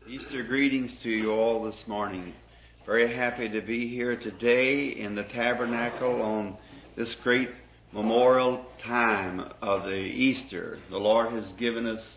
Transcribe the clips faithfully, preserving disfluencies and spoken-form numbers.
Easter greetings to you all this morning. Very happy to be here today in the tabernacle on this great memorial time of the Easter. The Lord has given us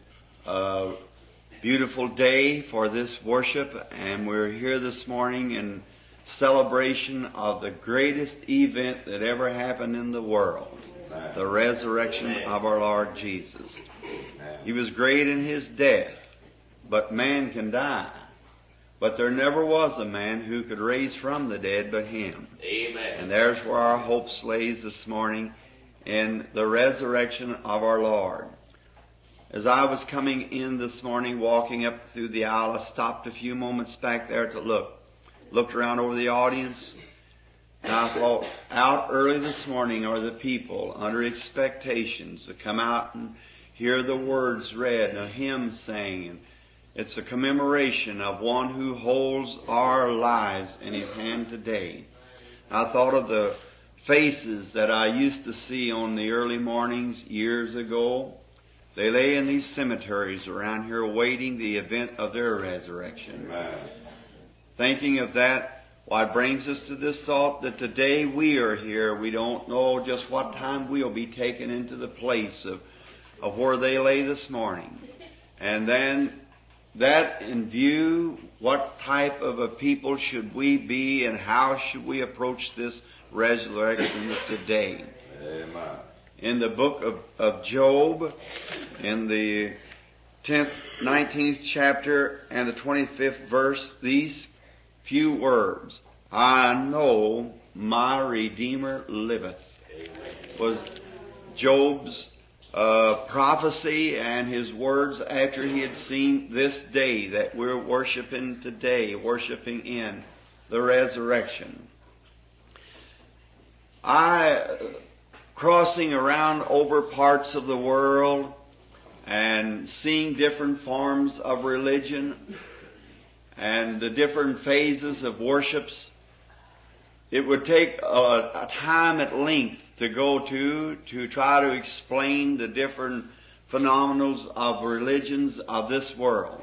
a beautiful day for this worship, and we're here this morning in celebration of the greatest event that ever happened in the world, the resurrection of our Lord Jesus. He was great in His death, but man can die. But there never was a man who could raise from the dead but Him. Amen. And there's where our hope lays this morning, in the resurrection of our Lord. As I was coming in this morning, walking up through the aisle, I stopped a few moments back there to look. Looked around over the audience, and I thought, out early this morning are the people under expectations to come out and hear the words read and a hymn sang. It's a commemoration of one who holds our lives in His hand today. I thought of the faces that I used to see on the early mornings years ago. They lay in these cemeteries around here waiting the event of their resurrection. Amen. Thinking of that, why it brings us to this thought that today we are here. We don't know just what time we'll be taken into the place of, of where they lay this morning. And then that in view, what type of a people should we be and how should we approach this resurrection today? Amen. In the book of, of Job, in the tenth, nineteenth chapter and the twenty-fifth verse, these few words, I know my Redeemer liveth, was Job's uh, prophecy and his words after he had seen this day that we're worshiping today, worshiping in the resurrection. I, crossing around over parts of the world and seeing different forms of religion and the different phases of worships, it would take a, a time at length to go to to try to explain the different phenomena of religions of this world.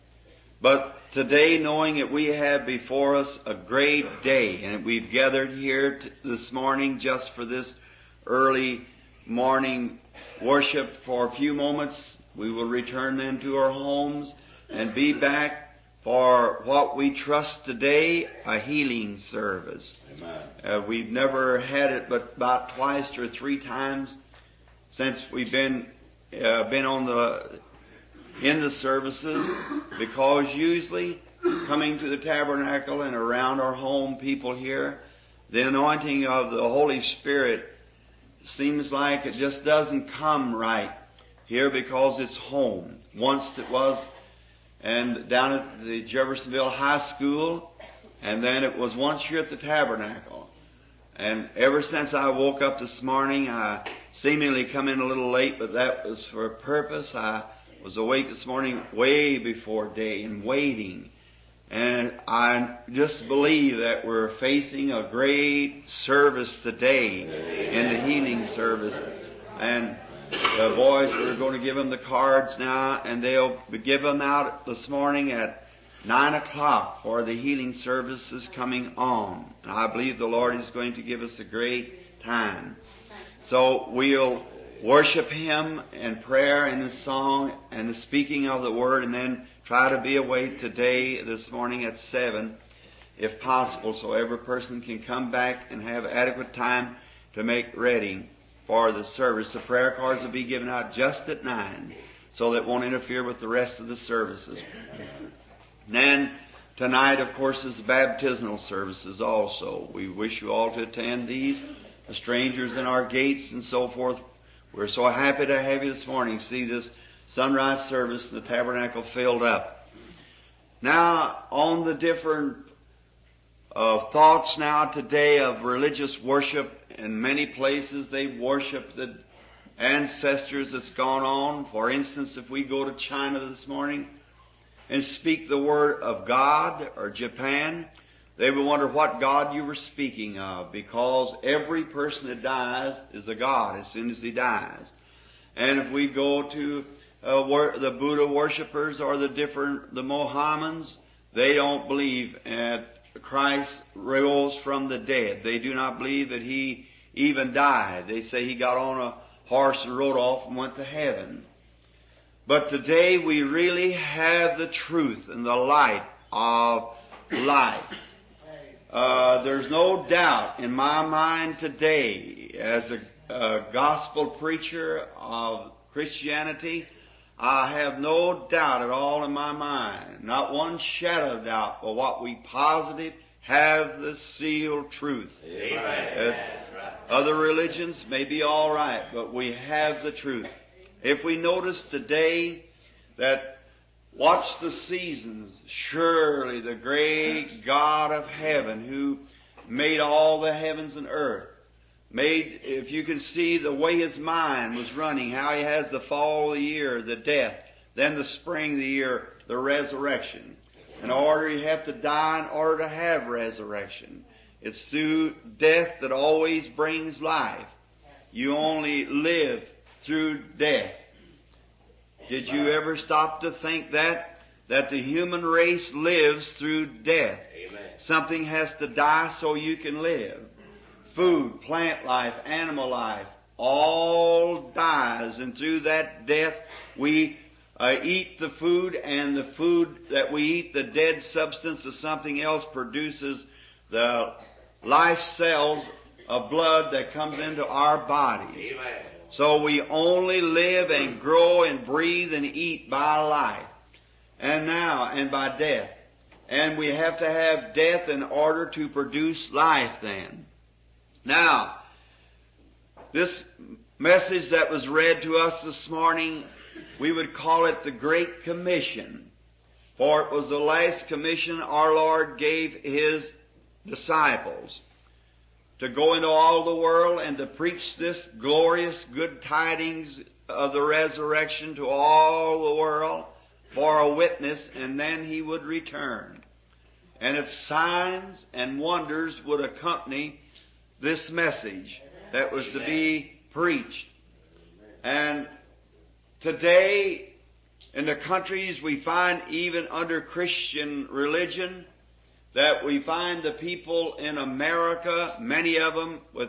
But today, knowing that we have before us a great day, and we've gathered here t- this morning just for this early morning worship for a few moments, we will return then to our homes and be back for what we trust today, a healing service. Amen. Uh, we've never had it but about twice or three times since we've been uh, been on the in the services, because usually coming to the tabernacle and around our home people here, the anointing of the Holy Spirit seems like it just doesn't come right here because it's home. Once it was and down at the Jeffersonville High School, and then it was once here at the tabernacle. And ever since I woke up this morning, I seemingly come in a little late, but that was for a purpose. I was awake this morning way before day and waiting. And I just believe that we're facing a great service today in the healing service. And the boys, we're going to give them the cards now, and they'll give them out this morning at nine o'clock for the healing services coming on. And I believe the Lord is going to give us a great time. So we'll worship Him in prayer and in song and the speaking of the Word, and then try to be awake today, this morning at seven, if possible, so every person can come back and have adequate time to make ready for the service. The prayer cards will be given out just at nine, so that it won't interfere with the rest of the services. And then tonight, of course, is the baptismal services also. We wish you all to attend these. The strangers in our gates and so forth, we're so happy to have you this morning. See this sunrise service in the tabernacle filled up. Now, on the different uh, thoughts now today of religious worship, in many places they worship the ancestors that's gone on. For instance, if we go to China this morning and speak the word of God, or Japan, they will wonder what God you were speaking of, because every person that dies is a God as soon as he dies. And if we go to uh, wor- the Buddha worshippers or the different, the Mohammedans, they don't believe that Christ rose from the dead. They do not believe that He even died. They say He got on a horse and rode off and went to heaven. But today we really have the truth and the light of life. Uh, there's no doubt in my mind today, as a, a gospel preacher of Christianity, I have no doubt at all in my mind, not one shadow of doubt, but what we positive have the sealed truth. Amen. Uh, other religions may be all right, but we have the truth. If we notice today that watch the seasons, surely the great God of heaven who made all the heavens and earth, made, if you can see the way His mind was running, how He has the fall of the year, the death, then the spring of the year, the resurrection. In order you have to die in order to have resurrection. It's through death that always brings life. You only live through death. Did you ever stop to think that? That the human race lives through death. Amen. Something has to die so you can live. Food, plant life, animal life, all dies. And through that death, we uh, eat the food, and the food that we eat, the dead substance of something else, produces the life cells of blood that comes into our bodies. Amen. So we only live and grow and breathe and eat by life. And now, and by death. And we have to have death in order to produce life then. Now, this message that was read to us this morning, we would call it the Great Commission. For it was the last commission our Lord gave His disciples, to go into all the world and to preach this glorious good tidings of the resurrection to all the world for a witness, and then He would return. And its signs and wonders would accompany this message that was to be preached. And today, in the countries we find, even under Christian religion, that we find the people in America, many of them, with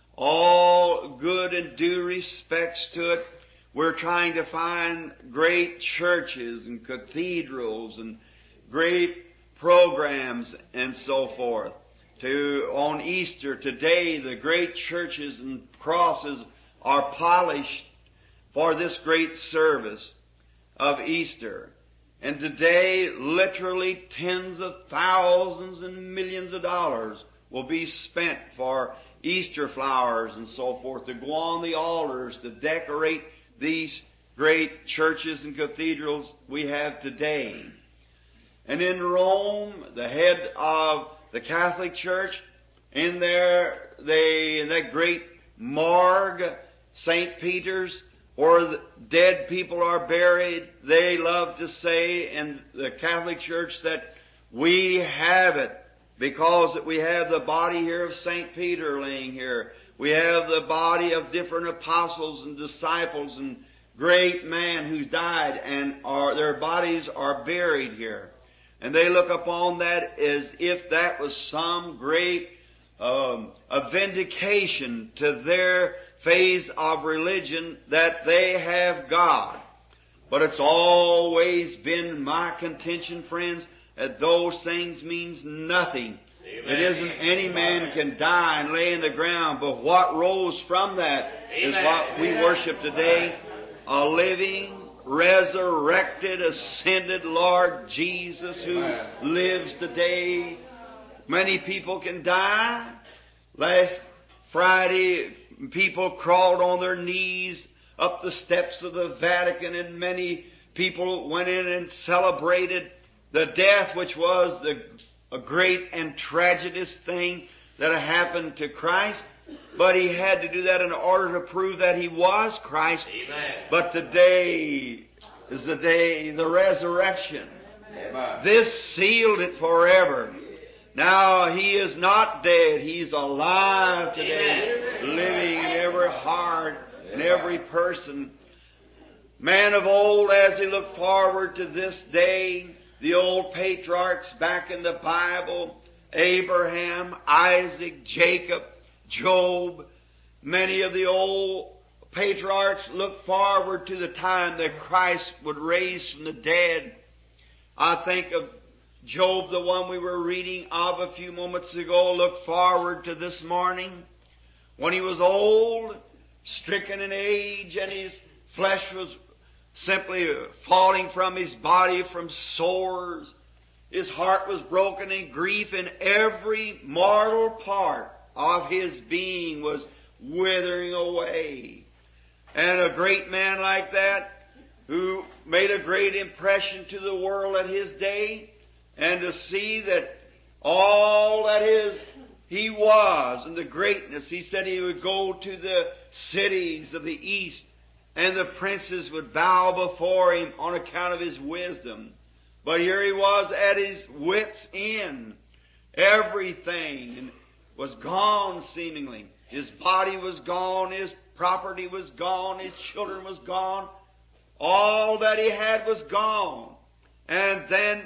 all good and due respects to it, we're trying to find great churches and cathedrals and great programs and so forth. To, on Easter today, the great churches and crosses are polished for this great service of Easter. And today, literally tens of thousands and millions of dollars will be spent for Easter flowers and so forth, to go on the altars, to decorate these great churches and cathedrals we have today. And in Rome, the head of the Catholic Church, in there, they, in that great morgue, Saint Peter's, where the dead people are buried, they love to say in the Catholic Church that we have it because that we have the body here of Saint Peter laying here. We have the body of different apostles and disciples and great men who's died, and are, their bodies are buried here. And they look upon that as if that was some great um, a vindication to their phase of religion that they have God. But it's always been my contention, friends, that those things means nothing. Amen. It isn't any man can die and lay in the ground, but what rose from that Amen. Is what we Amen. Worship today, a living, resurrected, ascended Lord Jesus who Amen. Lives today. Many people can die. Last Friday, people crawled on their knees up the steps of the Vatican, and many people went in and celebrated the death, which was the, a great and tragedious thing that had happened to Christ. But He had to do that in order to prove that He was Christ. Amen. But today is the day, the resurrection. Amen. This sealed it forever. Now He is not dead. He's alive today, Amen. Living in every heart and every person. Man of old, as he looked forward to this day, the old patriarchs back in the Bible, Abraham, Isaac, Jacob, Job, many of the old patriarchs looked forward to the time that Christ would raise from the dead. I think of Job, the one we were reading of a few moments ago, looked forward to this morning when he was old, stricken in age, and his flesh was simply falling from his body from sores. His heart was broken in grief, and every mortal part of his being was withering away. And a great man like that, who made a great impression to the world at his day, and to see that all that is he was and the greatness, he said he would go to the cities of the east and the princes would bow before him on account of his wisdom. But here he was at his wits' end. Everything was gone seemingly. His body was gone, his property was gone, his children was gone. All that he had was gone. And then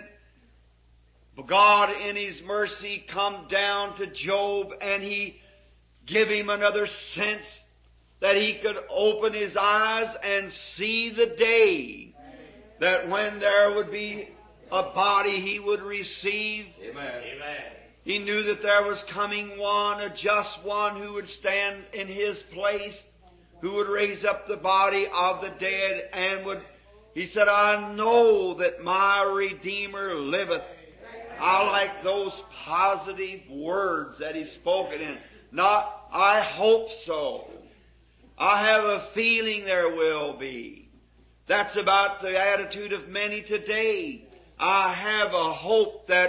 God in His mercy come down to Job, and He give him another sense that he could open his eyes and see the day that when there would be a body he would receive. Amen. Amen. He knew that there was coming one, a just one, who would stand in his place, who would raise up the body of the dead, and would, he said, I know that my Redeemer liveth. I like those positive words that he spoke it in. Not, I hope so. I have a feeling there will be. That's about the attitude of many today. I have a hope that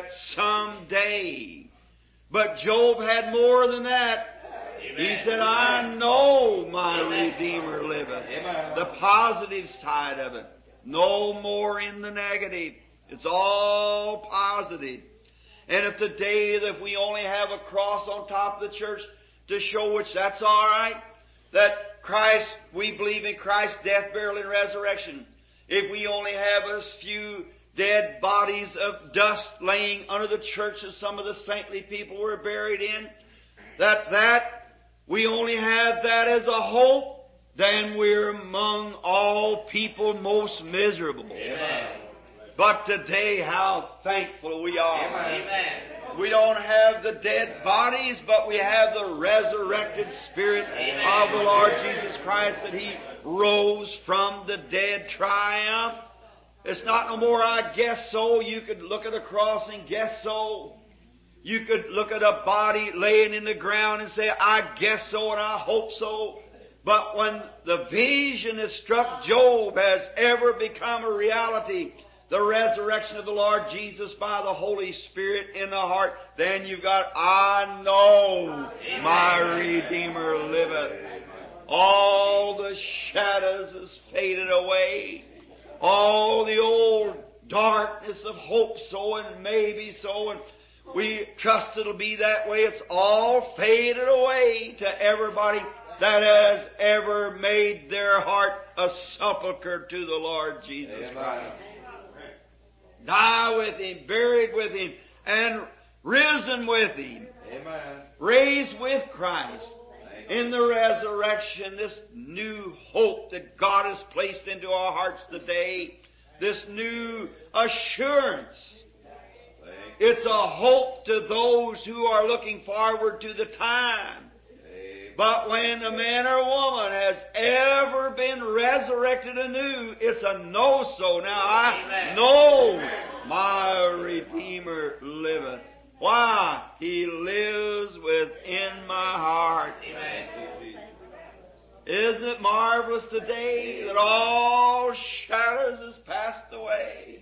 someday. But Job had more than that. Amen. He said, I know my Redeemer liveth. Amen. The positive side of it. No more in the negative. It's all positive. And if today, if we only have a cross on top of the church to show which, that's all right. That Christ, we believe in Christ's death, burial, and resurrection. If we only have a few dead bodies of dust laying under the church that some of the saintly people were buried in, that that we only have that as a hope, then we're among all people most miserable. Amen. But today, how thankful we are. Amen. We don't have the dead bodies, but we have the resurrected Spirit Amen. of the Lord Jesus Christ, that He rose from the dead triumph. It's not no more, I guess so. You could look at a cross and guess so. You could look at a body laying in the ground and say, I guess so and I hope so. But when the vision that struck Job has ever become a reality, the resurrection of the Lord Jesus by the Holy Spirit in the heart, then you've got, I know Amen. My Redeemer liveth. All the shadows has faded away. All the old darkness of hope so and maybe so, and we trust it'll be that way. It's all faded away to everybody that has ever made their heart a sepulchre to the Lord Jesus Amen. Christ. Die with Him, buried with Him, and risen with Him. Amen. Raised with Christ in the resurrection. This new hope that God has placed into our hearts today. This new assurance. It's a hope to those who are looking forward to the time. But when a man or woman has ever been resurrected anew, it's a no-so. Now, I Amen. know my Redeemer liveth. Why? He lives within my heart. Amen. Isn't it marvelous today that all shadows has passed away?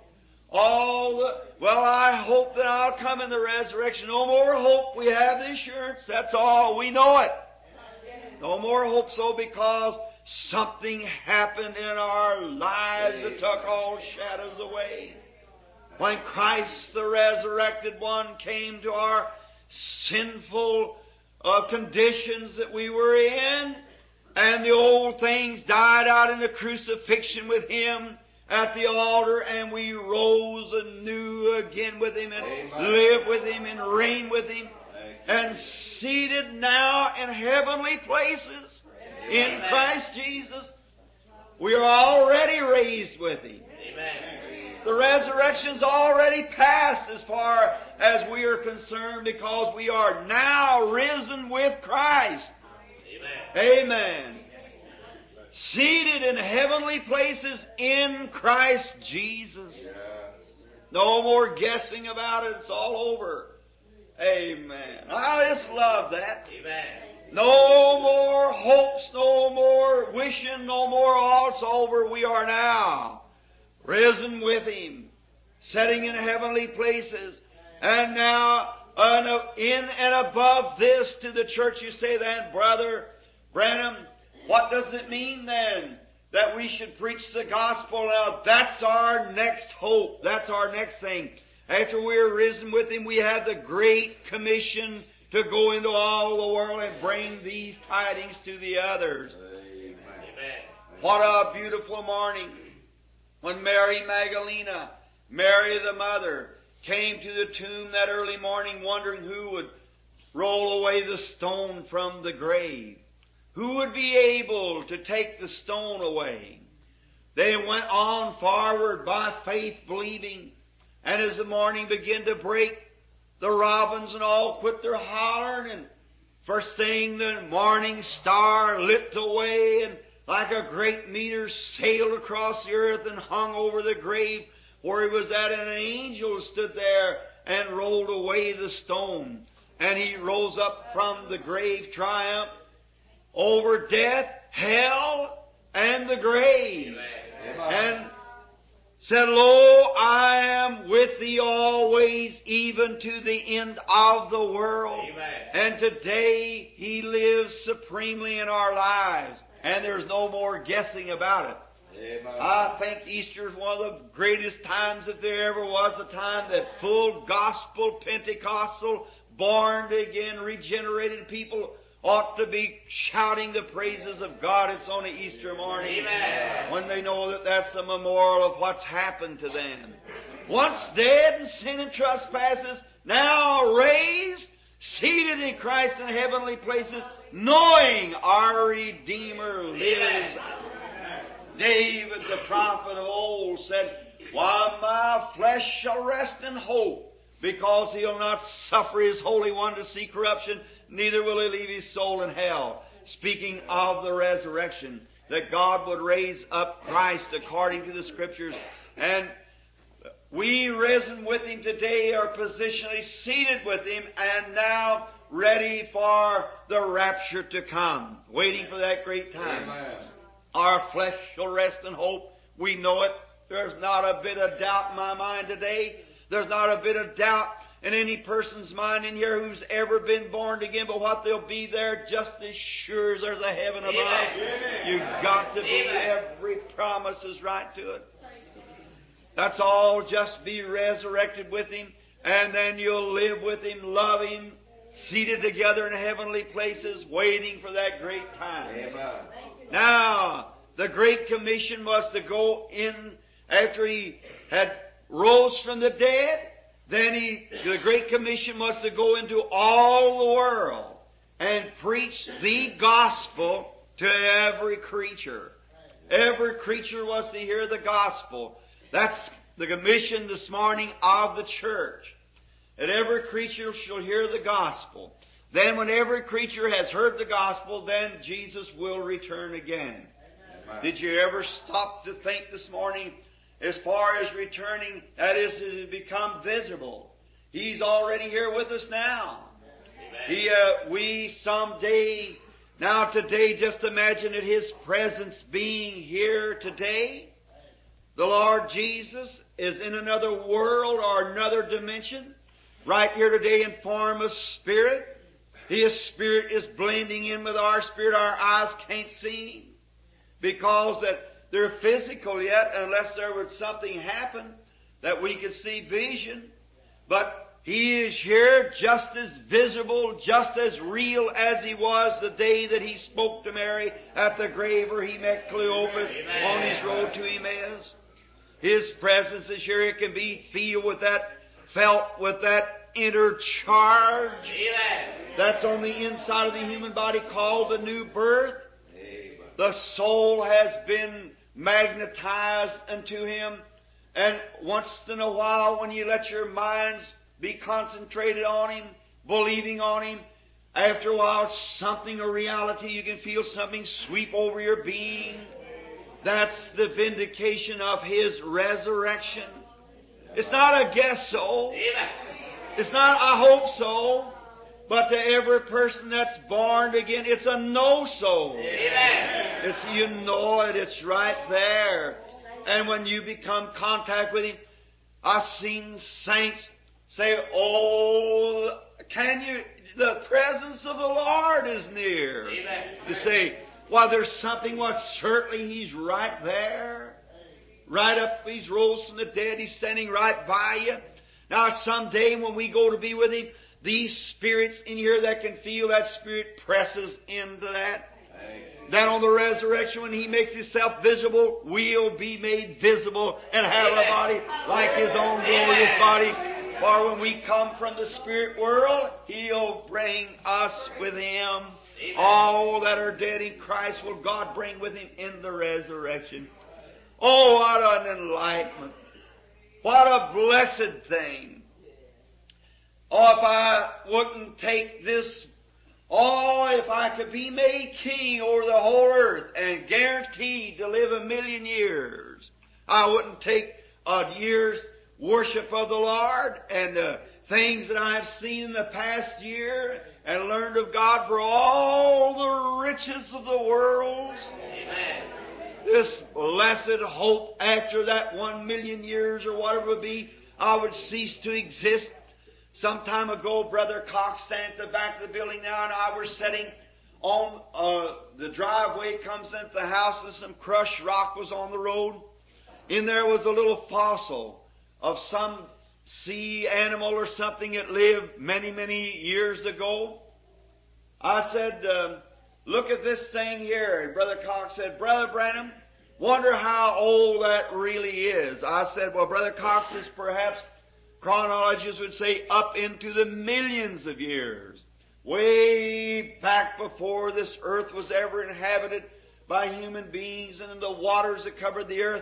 All the, well, I hope that I'll come in the resurrection. No more hope. We have the assurance. That's all. We know it. No more hope so because something happened in our lives that took all shadows away. When Christ, the resurrected one, came to our sinful uh, conditions that we were in, And the old things died out in the crucifixion with Him at the altar, and we rose anew again with Him and Amen. live with Him and reign with Him and seated now in heavenly places in Amen. Christ Jesus. We are already raised with Him. Amen. The resurrection's already passed as far as we are concerned, because we are now risen with Christ. Amen. Amen. Seated in heavenly places in Christ Jesus. No more guessing about it. It's all over. Amen. I just love that. Amen. No more hopes, no more wishing, no more. All it's over. We are now risen with Him, sitting in heavenly places. And now, in and above this, to the church you say then, Brother Branham, what does it mean then that we should preach the gospel? Now, that's our next hope. That's our next thing. After we are risen with Him, we have the Great Commission to go into all the world and bring these tidings to the others. Amen. What a beautiful morning when Mary Magdalena, Mary the mother, came to the tomb that early morning wondering who would roll away the stone from the grave. Who would be able to take the stone away? They went on forward by faith, believing. And as the morning began to break, the robins and all quit their hollering, and first thing the morning star lit the way, and like a great meteor sailed across the earth and hung over the grave where he was at, and an angel stood there and rolled away the stone. And he rose up from the grave triumph over death, hell, and the grave. Amen. And said, Lo, I am with thee always, even to the end of the world. Amen. And today He lives supremely in our lives. And there's no more guessing about it. Amen. I think Easter is one of the greatest times that there ever was, a time that full gospel, Pentecostal, born again, regenerated people ought to be shouting the praises of God. It's on a Easter morning. Amen. When they know that that's a memorial of what's happened to them. Once dead in sin and trespasses, now raised, seated in Christ in heavenly places, knowing our Redeemer lives. David, the prophet of old, said, Why, my flesh shall rest in hope, because He'll not suffer His Holy One to see corruption, neither will He leave His soul in hell. Speaking of the resurrection, that God would raise up Christ according to the Scriptures. And we, risen with Him today, are positionally seated with Him, and now ready for the rapture to come, waiting for that great time. Amen. Our flesh shall rest in hope. We know it. There's not a bit of doubt in my mind today. There's not a bit of doubt in any person's mind in here who's ever been born again, but what they'll be there just as sure as there's a heaven above. Amen. You've got to be. Amen. Every promise is right to it. That's all. Just be resurrected with Him, and then you'll live with Him, love Him, seated together in heavenly places, waiting for that great time. Amen. Now, the Great Commission was to go in after He had rose from the dead. Then he, the Great Commission was to go into all the world and preach the gospel to every creature. Every creature was to hear the gospel. That's the commission this morning of the church. That every creature shall hear the gospel. Then when every creature has heard the gospel, then Jesus will return again. Amen. Did you ever stop to think this morning, as far as returning, that is, to become visible? He's already here with us now. Amen. He, uh, we someday, now today, just imagine that His presence being here today. The Lord Jesus is in another world or another dimension, right here today in form of spirit. His Spirit is blending in with our spirit. Our eyes can't see Him because that they're physical yet, unless there would something happen that we could see vision. But He is here just as visible, just as real as He was the day that He spoke to Mary at the grave where He met Cleopas Amen. on His road to Emmaus. His presence is here. It can be feel with that, felt with that inner charge. Amen. That's on the inside of the human body called the new birth. Amen. The soul has been magnetized unto Him. And once in a while, when you let your minds be concentrated on Him, believing on Him, after a while, something, a reality, you can feel something sweep over your being. That's the vindication of His resurrection. It's not a guess so. Amen. It's not I hope so. But to every person that's born again, it's a no so. Amen. It's, you know it. It's right there. And when you become contact with Him, I've seen saints say, "Oh, can you? The presence of the Lord is near." Amen. You say, "Well, there's something." Well, certainly He's right there, right up. He's rose from the dead. He's standing right by you. Now, someday when we go to be with Him, these spirits in here that can feel that Spirit presses into that. Then on the resurrection, when He makes Himself visible, we'll be made visible and have a body like His own glorious body. For when we come from the Spirit world, He'll bring us with Him. All that are dead in Christ will God bring with Him in the resurrection. Oh, what an enlightenment. What a blessed thing. Oh, if I wouldn't take this, oh, if I could be made king over the whole earth and guaranteed to live a million years, I wouldn't take a year's worship of the Lord and the things that I've seen in the past year and learned of God for all the riches of the world. Amen. This blessed hope after that one million years or whatever it would be, I would cease to exist. Some time ago, Brother Cox standing at the back of the building now, and I were sitting on uh, the driveway, comes into the house, and some crushed rock was on the road. In there was a little fossil of some sea animal or something that lived many, many years ago. I said, uh, look at this thing here. And Brother Cox said, Brother Branham, wonder how old that really is. I said, well, Brother Cox is perhaps, chronologists would say, up into the millions of years. Way back before this earth was ever inhabited by human beings and in the waters that covered the earth.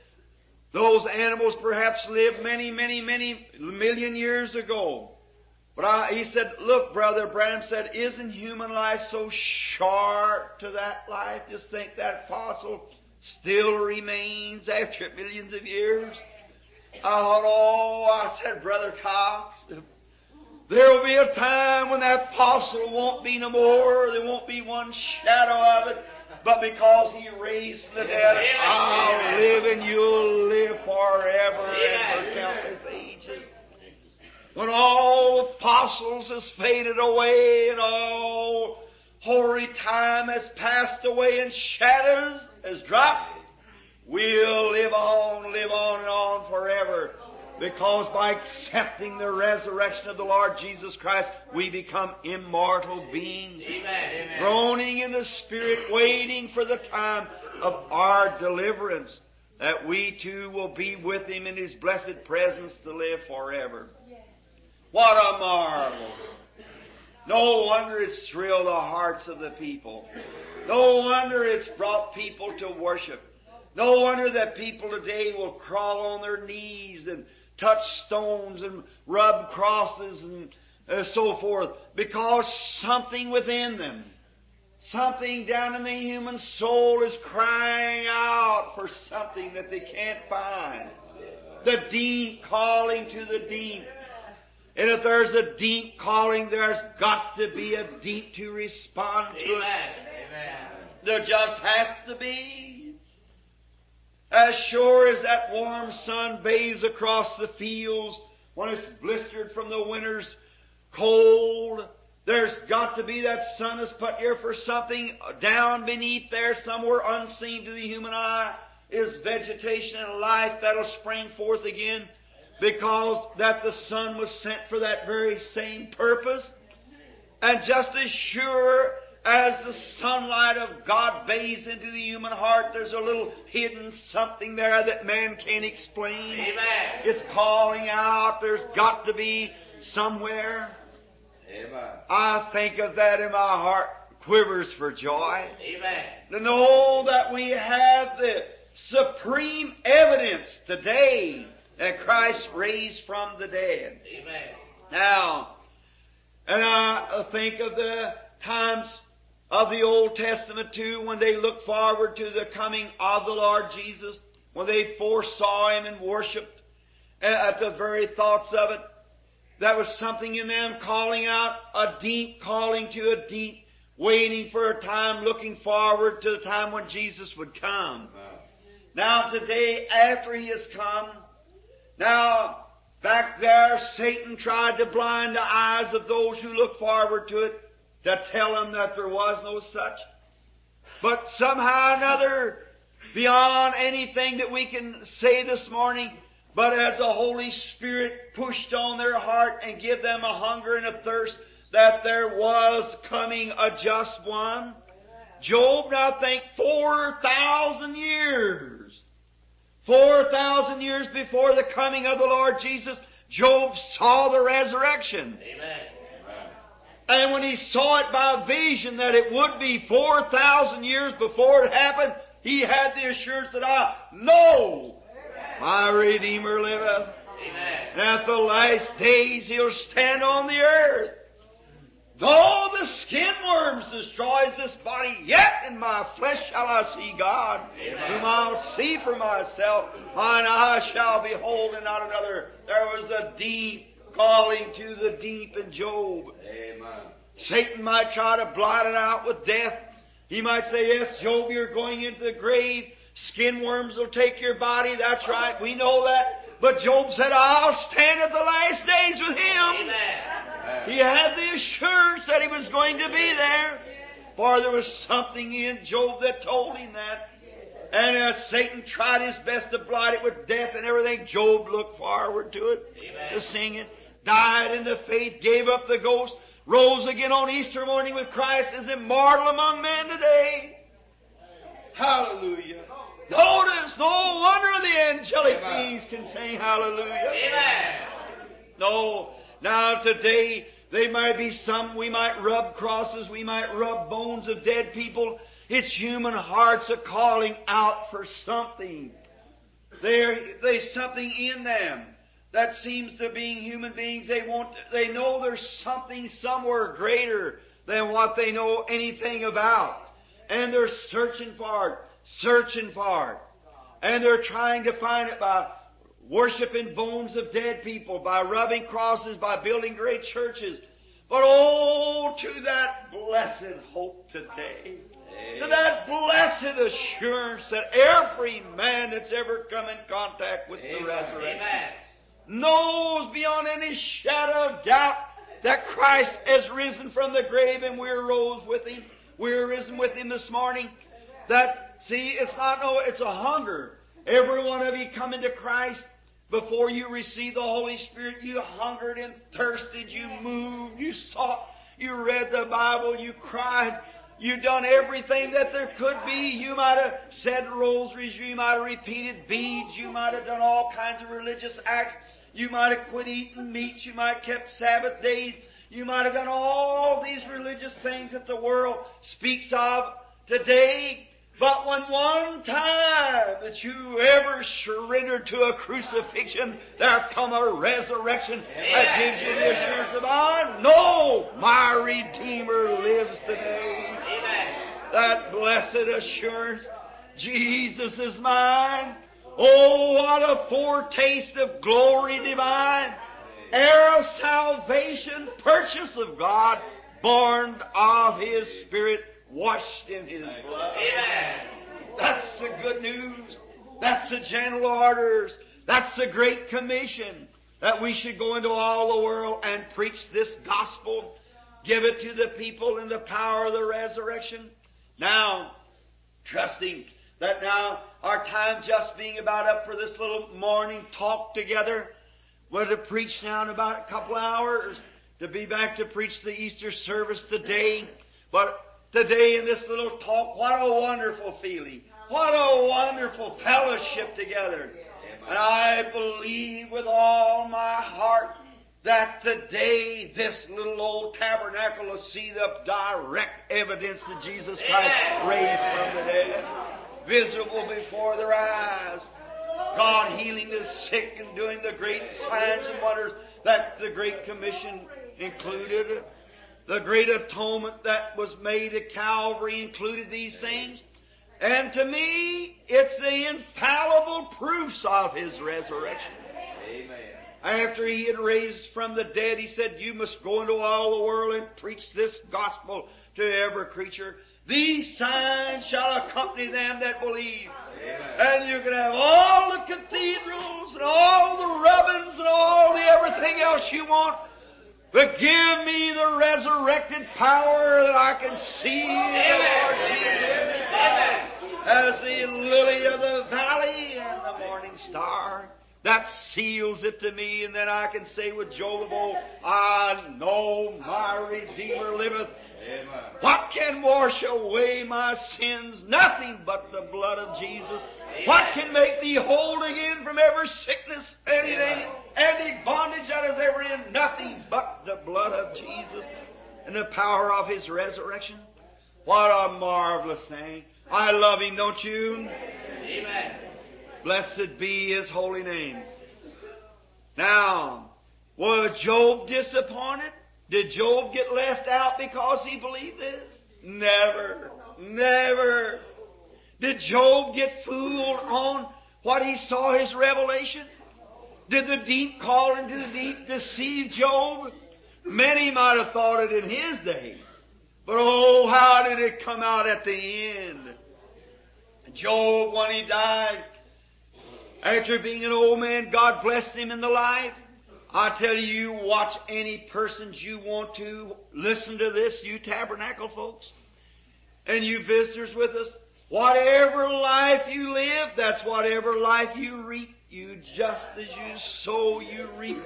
Those animals perhaps lived many, many, many million years ago. But I, he said, look, Brother Branham said, isn't human life so short to that life? Just think that fossil still remains after millions of years. I thought, oh, I said, Brother Cox, there will be a time when that fossil won't be no more. There won't be one shadow of it. But because He raised the dead, I'll live and you'll live forever and for countless ages. When all the fossils has faded away and all hoary time has passed away and shadows has dropped, we'll live on, live on and on forever. Because by accepting the resurrection of the Lord Jesus Christ, we become immortal beings. Amen. Groaning in the Spirit, waiting for the time of our deliverance, that we too will be with Him in His blessed presence to live forever. What a marvel! No wonder it's thrilled the hearts of the people. No wonder it's brought people to worship. No wonder that people today will crawl on their knees and touch stones and rub crosses and uh, so forth, because something within them, something down in the human soul is crying out for something that they can't find. The deep calling to the deep. And if there's a deep calling, there's got to be a deep to respond to Amen. it. Amen. There just has to be. As sure as that warm sun bathes across the fields when it's blistered from the winter's cold, there's got to be that sun is put here for something down beneath there, somewhere unseen to the human eye, is vegetation and life that'll spring forth again. because that the Son was sent for that very same purpose. And just as sure as the sunlight of God bathes into the human heart, there's a little hidden something there that man can't explain. Amen. It's calling out. There's got to be somewhere. Amen. I think of that and my heart quivers for joy. Amen. To know that we have the supreme evidence today that Christ raised from the dead. Amen. Now, and I think of the times of the Old Testament too, when they looked forward to the coming of the Lord Jesus, when they foresaw Him and worshipped at the very thoughts of it. That was something in them calling out a deep calling to a deep, waiting for a time, looking forward to the time when Jesus would come. Now today, after He has come, now back there Satan tried to blind the eyes of those who look forward to it, to tell them that there was no such. But somehow or another, beyond anything that we can say this morning, but as the Holy Spirit pushed on their heart and give them a hunger and a thirst that there was coming a just one. Job, now think, four thousand years. Four thousand years before the coming of the Lord Jesus, Job saw the resurrection. Amen. And when he saw it by vision that it would be four thousand years before it happened, he had the assurance that I know my Redeemer liveth. Amen. And at the last days He'll stand on the earth. Though the skin worms destroys this body, yet in my flesh shall I see God, Amen. whom I'll see for myself. Mine eye shall behold and not another. There was a deep calling to the deep in Job. Amen. Satan might try to blot it out with death. He might say, yes, Job, you're going into the grave. Skin worms will take your body. That's right. We know that. But Job said, I'll stand at the last days with Him. Amen. He had the assurance that he was going to be there. For there was something in Job that told him that. And as Satan tried his best to blot it with death and everything, Job looked forward to it, Amen. to sing it, died in the faith, gave up the ghost, rose again on Easter morning with Christ, is immortal among men today. Hallelujah. Notice, no wonder the angelic Amen. beings can sing hallelujah. Amen. No, now today they might be some, we might rub crosses, we might rub bones of dead people. It's human hearts are calling out for something. There, there's something in them that seems to being human beings. They want, they know there's something somewhere greater than what they know anything about. And they're searching for it, searching for it. And they're trying to find it by worshiping bones of dead people, by rubbing crosses, by building great churches. But oh, to that blessed hope today, Amen. to that blessed assurance that every man that's ever come in contact with Amen. the resurrection Amen. knows beyond any shadow of doubt that Christ has risen from the grave and we're rose with Him. We're risen with Him this morning. That, see, it's not no, it's a hunger. Every one of you come into Christ. Before you received the Holy Spirit, you hungered and thirsted, you moved, you sought, you read the Bible, you cried, you done everything that there could be. You might have said rosaries, you might have repeated beads, you might have done all kinds of religious acts, you might have quit eating meats, you might have kept Sabbath days, you might have done all these religious things that the world speaks of today. But when one time that you ever surrendered to a crucifixion, there come a resurrection that gives you the assurance of, I know my Redeemer lives today. Amen. That blessed assurance, Jesus is mine. Oh, what a foretaste of glory divine. Heir of salvation, purchase of God, born of His Spirit, washed in His blood. Amen. That's the good news. That's the general orders. That's the Great Commission, that we should go into all the world and preach this gospel, give it to the people in the power of the resurrection. Now, trusting that now our time just being about up for this little morning talk together, We're to preach now in about a couple hours, to be back to preach the Easter service today. But today in this little talk, what a wonderful feeling. What a wonderful fellowship together. And I believe with all my heart that today this little old tabernacle will see the direct evidence that Jesus Christ raised from the dead, visible before their eyes. God healing the sick and doing the great signs and wonders that the Great Commission included. The great atonement that was made at Calvary included these things. And to me, it's the infallible proofs of His resurrection. Amen. After He had raised from the dead, He said, you must go into all the world and preach this gospel to every creature. These signs shall accompany them that believe. Amen. And you can have all the cathedrals and all the rubbins and all the everything else you want. But give me the resurrected power that I can see the Lord Jesus as the lily of the valley and the morning star. That seals it to me, and then I can say with Job of old, I know my Redeemer liveth. Amen. What can wash away my sins? Nothing but the blood of Jesus. Amen. What can make me whole again from every sickness, anything, any bondage that is ever in? Nothing but the blood of Jesus and the power of His resurrection. What a marvelous thing. I love Him, don't you? Amen. Blessed be His holy name. Now, was Job disappointed? Did Job get left out because he believed this? Never. Never. Did Job get fooled on what he saw his revelation? Did the deep call into the deep deceive Job? Many might have thought it in his day. But oh, how did it come out at the end? Job, when he died, after being an old man, God blessed him in the life. I tell you, watch any persons you want to. Listen to this, you tabernacle folks. And you visitors with us. Whatever life you live, that's whatever life you reap. You just as you sow, you reap.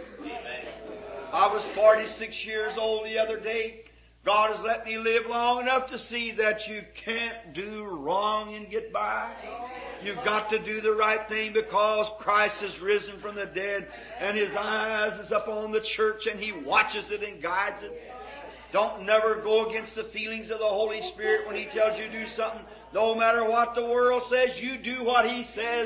I was forty-six years old the other day. God has let me live long enough to see that you can't do wrong and get by. You've got to do the right thing because Christ has risen from the dead and His eyes is up on the church and He watches it and guides it. Don't never go against the feelings of the Holy Spirit when He tells you to do something. No matter what the world says, you do what He says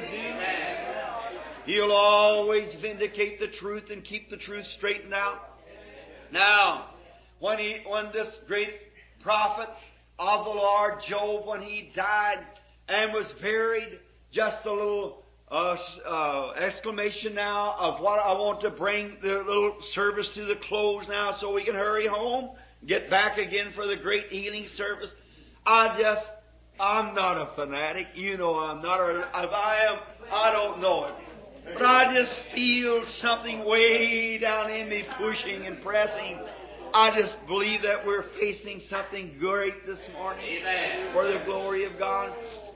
do. He'll always vindicate the truth and keep the truth straightened out. Now, When he, when this great prophet of the Lord, Job, when he died and was buried, just a little uh, uh, exclamation now of what I want to bring the little service to the close now so we can hurry home, get back again for the great healing service. I just, I'm not a fanatic. You know I'm not. Or if I am, I don't know it. But I just feel something way down in me pushing and pressing. I just believe that we're facing something great this morning. Amen. For the glory of God.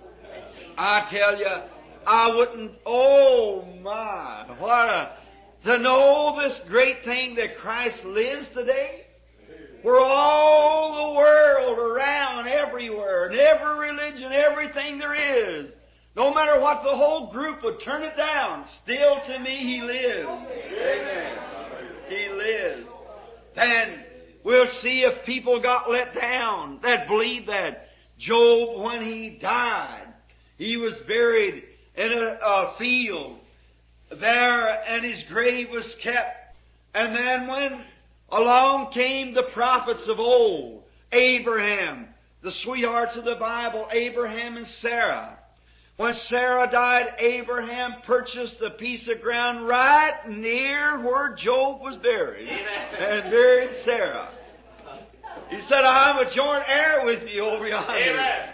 I tell you, I wouldn't, oh my, what a, to know this great thing that Christ lives today, where all the world around, everywhere, and every religion, everything there is, no matter what the whole group would turn it down, still to me He lives. Amen. He lives. And we'll see if people got let down that believe that. Job, when he died, he was buried in a, a field there, and his grave was kept. And then when along came the prophets of old, Abraham, the sweethearts of the Bible, Abraham and Sarah. When Sarah died, Abraham purchased a piece of ground right near where Job was buried and buried Sarah. He said, I'm a joint heir with you over yonder. Amen.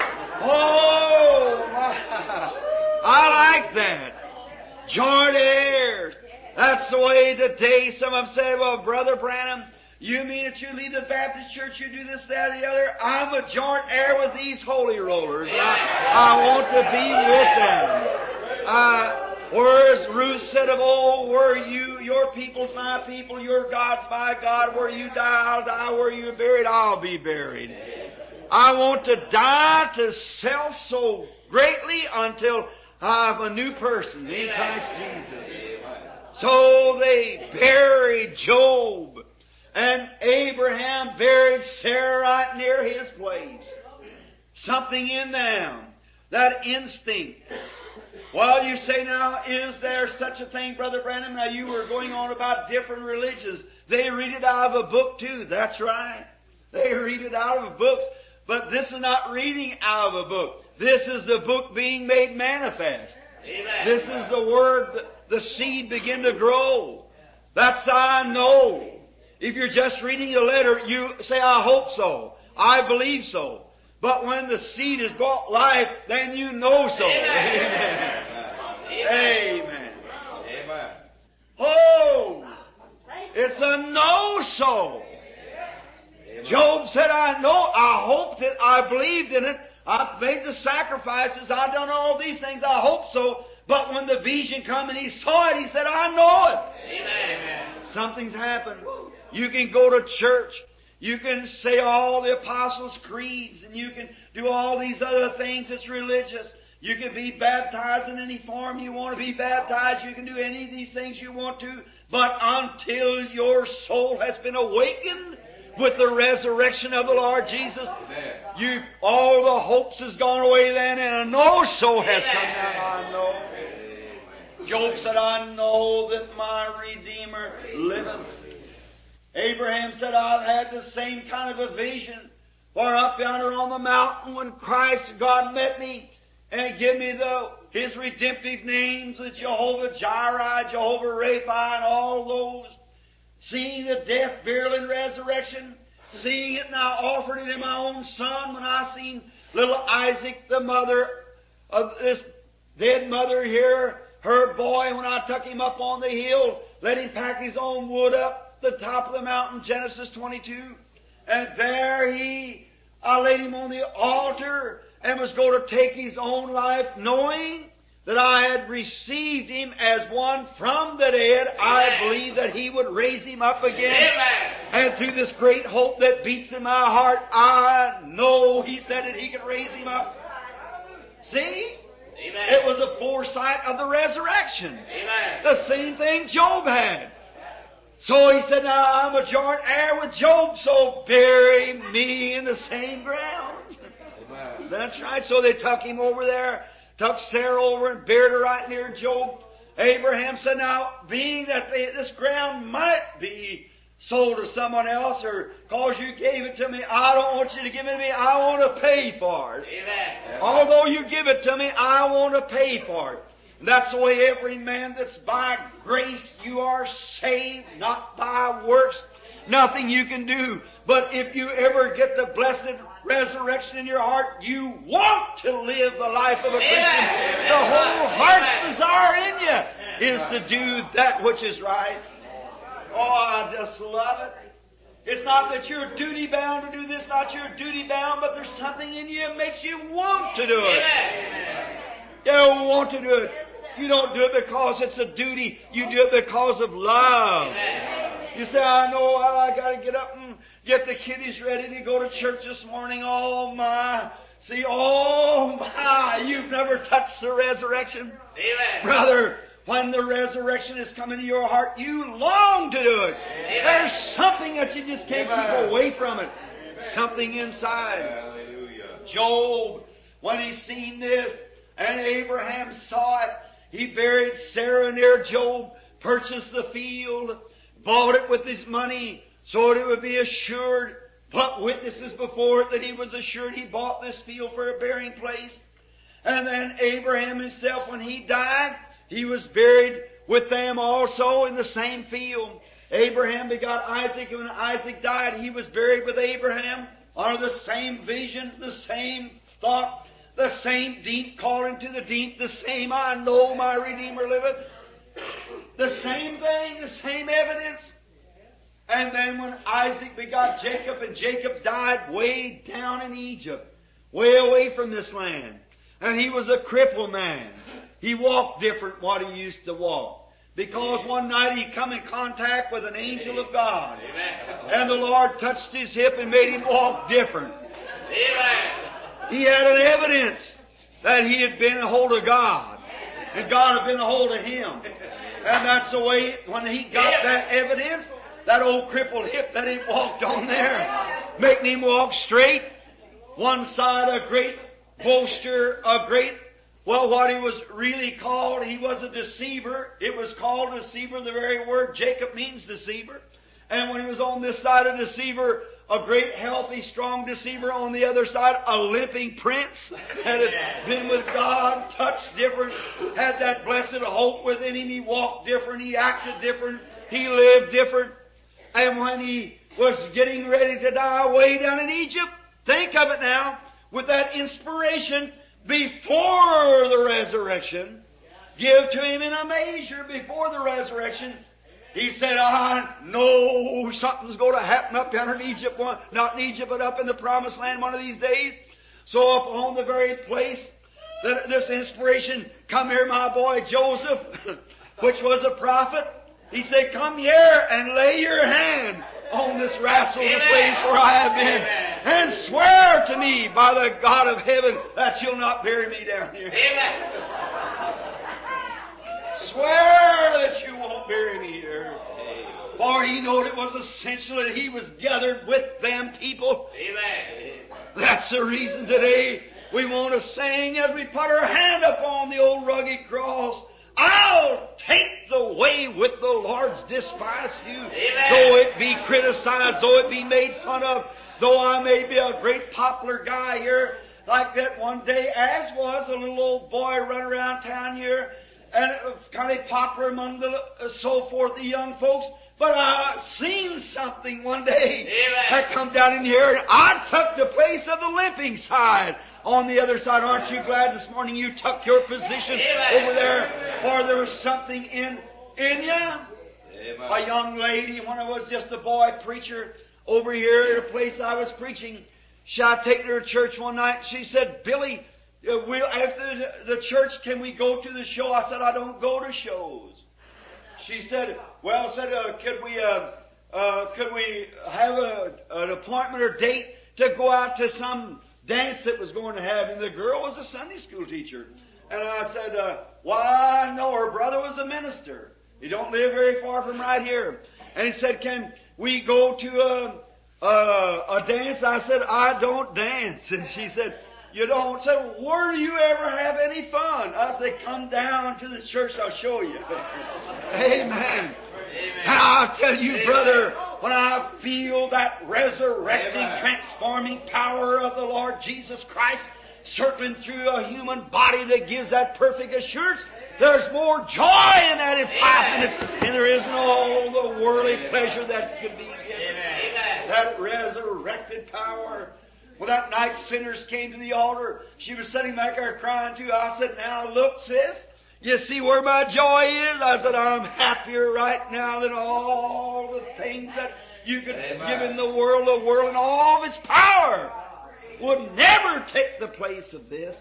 Oh, my. I like that. Joint heirs. That's the way today some of them say, well, Brother Branham, you mean that you leave the Baptist church, you do this, that, or the other? I'm a joint heir with these holy rollers. And I, I want to be with them. Uh, Whereas Ruth said of old, where you, your people's my people, your God's my God. Where you die, I'll die. Where you're buried, I'll be buried. I want to die to self so greatly until I'm a new person in Christ Jesus. So they buried Job, and Abraham buried Sarah right near his place. Something in them, that instinct. Well, you say now, is there such a thing, Brother Branham? Now, you were going on about different religions. They read it out of a book, too. That's right. They read it out of books. But this is not reading out of a book. This is the book being made manifest. Amen. This is the Word, the seed begin to grow. That's how I know. If you're just reading a letter, you say, I hope so. I believe so. But when the seed has brought life, then you know so. Amen. Amen. Amen. Amen. Oh, it's a no-so. Job said, I know, I hoped it, I believed in it, I made the sacrifices, I done all these things, I hope so. But when the vision come and he saw it, he said, I know it. Amen. Something's happened. You can go to church. You can say all the Apostles' Creeds, and you can do all these other things that's religious. You can be baptized in any form you want to be baptized. You can do any of these things you want to. But until your soul has been awakened with the resurrection of the Lord Jesus, you all the hopes has gone away then, and a no soul has come down. I know. Job said, I know that my Redeemer liveth. Abraham said, I've had the same kind of a vision. For up yonder on the mountain when Christ, God met me and gave me the His redemptive names, the Jehovah Jireh, Jehovah Rapha, and all those. Seeing the death, burial, and resurrection. Seeing it now offered it in my own son when I seen little Isaac, the mother of this dead mother here, her boy, when I took him up on the hill, let him pack his own wood up the top of the mountain, Genesis twenty-two. And there he, I laid him on the altar and was going to take his own life, knowing that I had received him as one from the dead. Amen. I believed that he would raise him up again. Amen. And through this great hope that beats in my heart, I know he said that he could raise him up. See? Amen. It was a foresight of the resurrection. Amen. The same thing Job had. So he said, now I'm a joint heir with Job, so bury me in the same ground. Amen. That's right. So they took him over there, took Sarah over and buried her right near Job. Abraham said, now, being that they, this ground might be sold to someone else, or cause you gave it to me, I don't want you to give it to me, I want to pay for it. Amen. Although you give it to me, I want to pay for it. And that's the way every man that's by grace you are saved, not by works. Nothing you can do. But if you ever get the blessed resurrection in your heart, you want to live the life of a Christian. Amen. The whole heart's desire in you is to do that which is right. Oh, I just love it. It's not that you're duty bound to do this, not you're duty bound, but there's something in you that makes you want to do it. Amen. You want to do it. You don't do it because it's a duty. You do it because of love. Amen. You say, I know I got to get up and get the kiddies ready to go to church this morning. Oh, my. See, oh, my. You've never touched the resurrection. Amen. Brother, when the resurrection is coming to your heart, you long to do it. Amen. There's something that you just can't Amen. Keep away from it. Amen. Something inside. Hallelujah. Job, when he seen this, and Abraham saw it, he buried Sarah near Job, purchased the field, bought it with his money, so that it would be assured, put witnesses before it that he was assured he bought this field for a burying place. And then Abraham himself, when he died, he was buried with them also in the same field. Abraham begot Isaac, and when Isaac died, he was buried with Abraham under the same vision, the same thought. The same deep calling to the deep, the same I know my Redeemer liveth. The same thing, the same evidence. And then when Isaac begot Jacob, and Jacob died way down in Egypt, way away from this land. And he was a crippled man. He walked different what he used to walk. Because one night he come in contact with an angel of God. Amen. And the Lord touched his hip and made him walk different. Amen. He had an evidence that he had been a hold of God. And God had been a hold of him. And that's the way, when he got that evidence, that old crippled hip that he walked on there, making him walk straight. One side a great boaster, a great, well, what he was really called, he was a deceiver. It was called deceiver. The very word Jacob means deceiver. And when he was on this side a deceiver, a great, healthy, strong deceiver. On the other side, a limping prince that had been with God, touched different, had that blessed hope within him. He walked different. He acted different. He lived different. And when he was getting ready to die way down in Egypt, think of it now, with that inspiration before the resurrection, give to him in a measure before the resurrection. He said, I know something's going to happen up yonder in Egypt, not in Egypt, but up in the promised land one of these days. So up on the very place, that this inspiration, come here, my boy Joseph, which was a prophet. He said, come here and lay your hand on this rascal, the place where I have been, and swear to me by the God of heaven that you'll not bury me down here. Amen. Swear that you won't bury me here. For he knew it was essential that he was gathered with them people. Amen. That's the reason today we want to sing as we put our hand upon the old rugged cross. I'll take the way with the Lord's despise you. Amen. Though it be criticized, though it be made fun of, though I may be a great popular guy here, like that one day, as was a little old boy running around town here, and it was kind of popular among the uh, so forth, the young folks. But I seen something one day. Amen. I come down in here, and I took the place of the limping side. On the other side, aren't you glad this morning you took your position Amen. over there? For there was something in in you. Amen. A young lady, when I was just a boy preacher over here at a place I was preaching, she I taken her to church one night. She said, Billy, uh, we'll, after the, the church, can we go to the show? I said, I don't go to shows. She said, well, said, uh, could we uh, uh, could we have a, an appointment or date to go out to some dance that was going to have? And the girl was a Sunday school teacher. And I said, uh, why, no, her brother was a minister. He don't live very far from right here. And he said, can we go to a, a, a dance? I said, I don't dance. And she said, you don't? I said, where do you ever have any fun? I said, come down to the church, I'll show you. Amen. Amen. And I'll tell you, Amen. Brother, when I feel that resurrecting, Amen. Transforming power of the Lord Jesus Christ circling through a human body that gives that perfect assurance, there's more joy in that happiness than there is in all the worldly Amen. Pleasure that could be given. Amen. That resurrected power. Well, that night sinners came to the altar. She was sitting back there crying too. I said, now look, sis, you see where my joy is? I said, I'm happier right now than all the things that you could Amen. Give in the world. The world and all of its power would never take the place of this.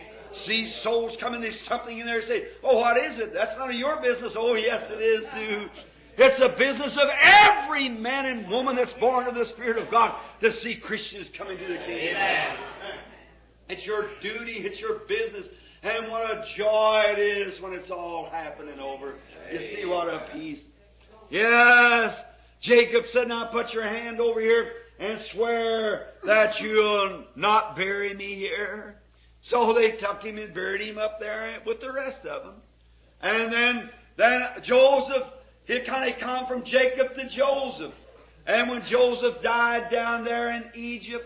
See souls coming, there's something in there and say, oh, what is it? That's none of your business. Oh, yes, it is, dude. It's the business of every man and woman that's born of the Spirit of God to see Christians come into the kingdom. Amen. It's your duty. It's your business. And what a joy it is when it's all happening over. You see what a peace. Yes. Jacob said, now put your hand over here and swear that you'll not bury me here. So they took him and buried him up there with the rest of them. And then, then Joseph, he kind of come from Jacob to Joseph. And when Joseph died down there in Egypt,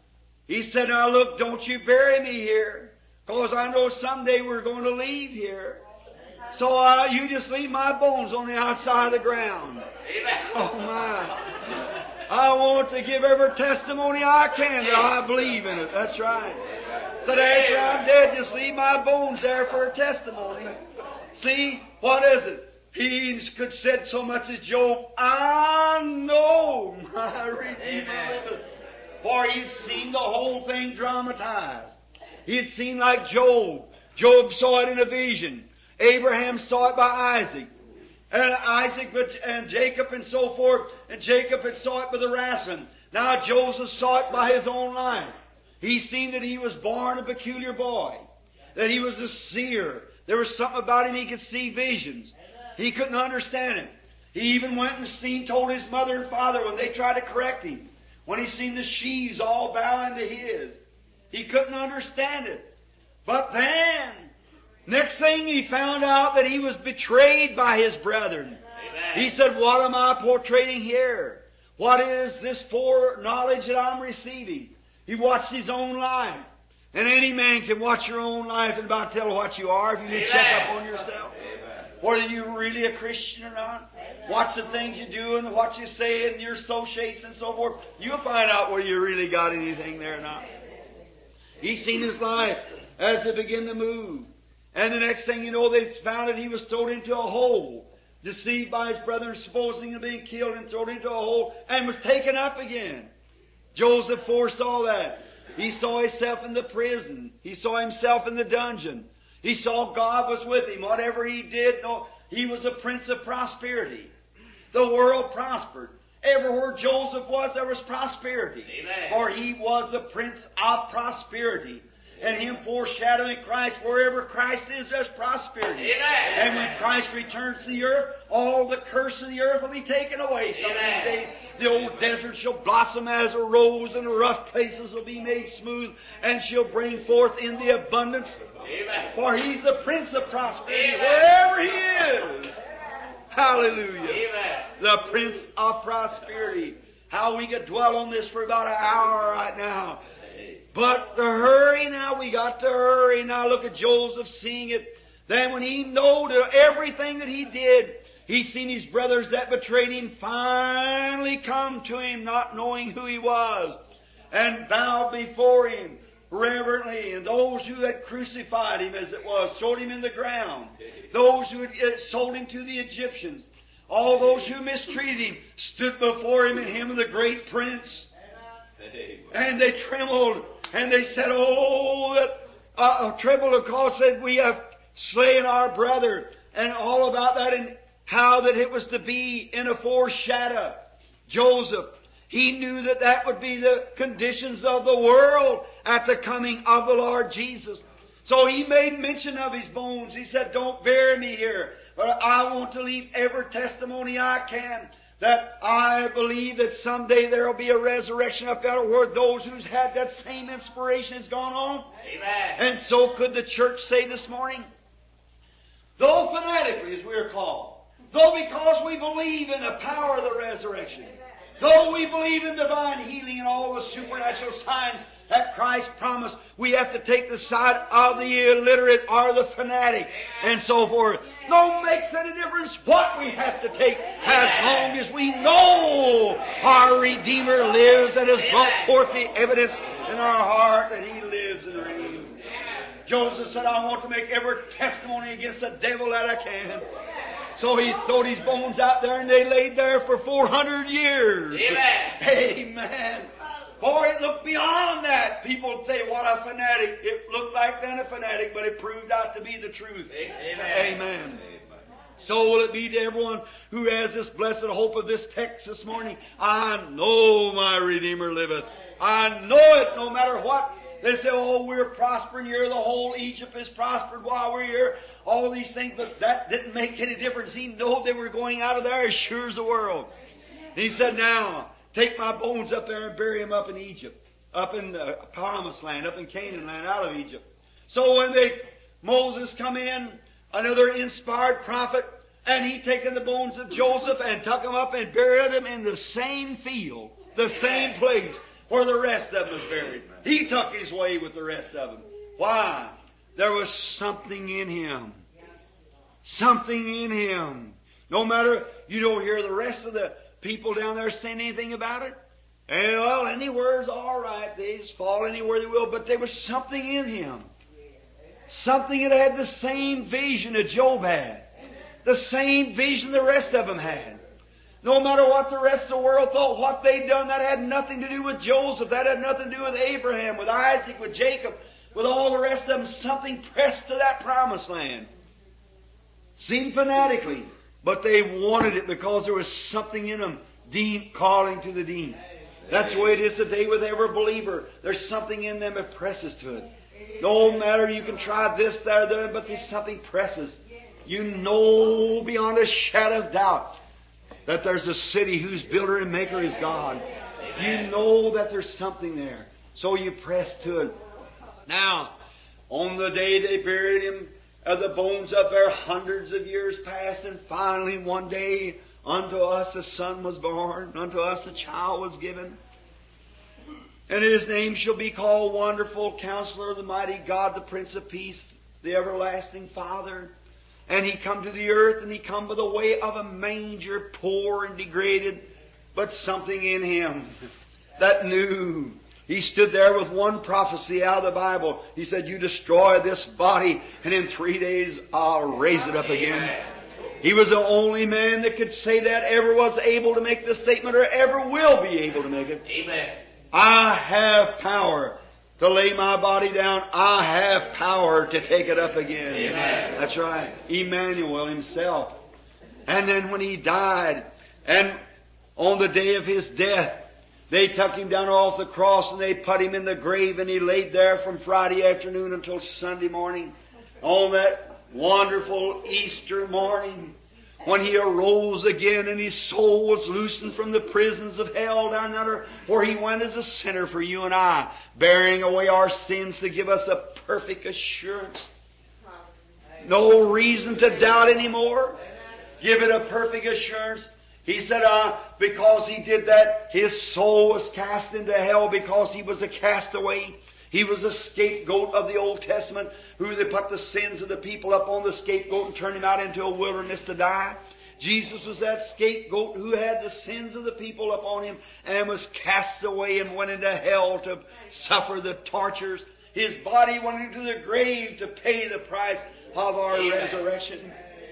he said, now look, don't you bury me here, because I know someday we're going to leave here. So uh, you just leave my bones on the outside of the ground. Amen. Oh my. I want to give every testimony I can that I believe in it. That's right. So that after I'm dead, just leave my bones there for a testimony. See, what is it? He could said so much as Job, I know my Redeemer liveth. For he'd seen the whole thing dramatized. He'd seen like Job, Job saw it in a vision. Abraham saw it by Isaac. And Isaac and Jacob and so forth. And Jacob had saw it by the wrestling. Now Joseph saw it by his own life. He seen that he was born a peculiar boy. That he was a seer. There was something about him, he could see visions. He couldn't understand it. He even went and seen, told his mother and father when they tried to correct him. When he seen the sheaves all bowing to his. He couldn't understand it. But then, next thing he found out that he was betrayed by his brethren. Amen. He said, what am I portraying here? What is this foreknowledge that I'm receiving? He watched his own life. And any man can watch your own life and about tell what you are if you Amen. check up on yourself. Amen. Whether you're really a Christian or not. Watch the things you do and what you say and your associates and so forth. You'll find out whether you really got anything there or not. He's seen his life as it began to move. And the next thing you know, they found that he was thrown into a hole. Deceived by his brethren, supposing him being killed, and thrown into a hole and was taken up again. Joseph foresaw that. He saw himself in the prison. He saw himself in the dungeon. He saw God was with him. Whatever he did, no, he was a prince of prosperity. The world prospered. Everywhere Joseph was, there was prosperity. Amen. For he was a prince of prosperity. And him foreshadowing Christ, wherever Christ is, there's prosperity. Amen. And when Christ returns to the earth, all the curse of the earth will be taken away. Some of these days, the old desert shall blossom as a rose, and the rough places will be made smooth, and she'll bring forth in the abundance. Amen. For He's the Prince of prosperity, Amen. wherever He is. Hallelujah. Amen. The Prince of prosperity. How we could dwell on this for about an hour right now. But to hurry now, we got to hurry. Now look at Joseph seeing it. Then when he knowed everything that he did, he seen his brothers that betrayed him finally come to him, not knowing who he was, and bowed before him reverently. And those who had crucified him, as it was, sold him in the ground. Those who had sold him to the Egyptians. All those who mistreated him stood before him and him, the great prince. And they trembled, and they said, oh, that uh, trembled because said, we have slain our brother, and all about that, and how that it was to be in a foreshadow. Joseph, he knew that that would be the conditions of the world at the coming of the Lord Jesus. So he made mention of his bones. He said, don't bury me here, but I want to leave every testimony I can that I believe that someday there will be a resurrection up there where those who's had that same inspiration has gone on. Amen. And so could the church say this morning, though fanatically as we are called, though because we believe in the power of the resurrection, though we believe in divine healing and all the supernatural signs that Christ promised, we have to take the side of the illiterate or the fanatic and so forth. No makes any difference what we have to take as long as we know our Redeemer lives and has brought forth the evidence in our heart that He lives and reigns. Joseph said, I want to make every testimony against the devil that I can. So he threw his bones out there and they laid there for four hundred years. Amen. Amen. Boy, it looked beyond that. People would say, what a fanatic. It looked like then a fanatic, but it proved out to be the truth. Amen. Amen. So will it be to everyone who has this blessed hope of this text this morning. I know my Redeemer liveth. I know it no matter what. They say, oh, we're prospering here. The whole Egypt is prospered while we're here. All these things, but that didn't make any difference. He knew they were going out of there as sure as the world. And he said, now, take my bones up there and bury them up in Egypt. Up in the Promised Land, up in Canaan land, out of Egypt. So when they, Moses come in, another inspired prophet, and he taken the bones of Joseph and took them up and buried them in the same field, the same place where the rest of them was buried. He took his way with the rest of them. Why? There was something in him. Something in him. No matter, you don't hear the rest of the people down there saying anything about it. And, well, anywhere's all right. They just fall anywhere they will. But there was something in him. Something that had the same vision that Job had. The same vision the rest of them had. No matter what the rest of the world thought, what they'd done, that had nothing to do with Joseph. That had nothing to do with Abraham, with Isaac, with Jacob. with all the rest of them, something pressed to that promised land. Seemed fanatically, but they wanted it because there was something in them, deep calling to the deep. That's the way it is today with every believer. There's something in them that presses to it. No matter, you can try this, that, or that, but there's something presses. You know beyond a shadow of doubt that there's a city whose builder and maker is God. You know that there's something there. So you press to it. Now, on the day they buried Him, uh, the bones up there, hundreds of years passed, and finally one day unto us a son was born, unto us a child was given. And His name shall be called Wonderful Counselor, the Mighty God, the Prince of Peace, the Everlasting Father. And He come to the earth, and He come by the way of a manger, poor and degraded, but something in Him that knew. He stood there with one prophecy out of the Bible. He said, you destroy this body, and in three days I'll raise it up again. He was the only man that could say that, ever was able to make this statement, or ever will be able to make it. Amen. I have power to lay my body down. I have power to take it up again. Amen. That's right. Emmanuel Himself. And then when He died, and on the day of His death, they took Him down off the cross and they put Him in the grave, and He laid there from Friday afternoon until Sunday morning. On that wonderful Easter morning, when He arose again and His soul was loosened from the prisons of hell down under, where He went as a sinner for you and I, bearing away our sins to give us a perfect assurance. No reason to doubt anymore. Give it a perfect assurance. He said, uh, because He did that, His soul was cast into hell because He was a castaway. He was a scapegoat of the Old Testament, who they put the sins of the people up on the scapegoat and turned him out into a wilderness to die. Jesus was that scapegoat who had the sins of the people upon Him and was cast away and went into hell to suffer the tortures. His body went into the grave to pay the price of our Amen. Resurrection.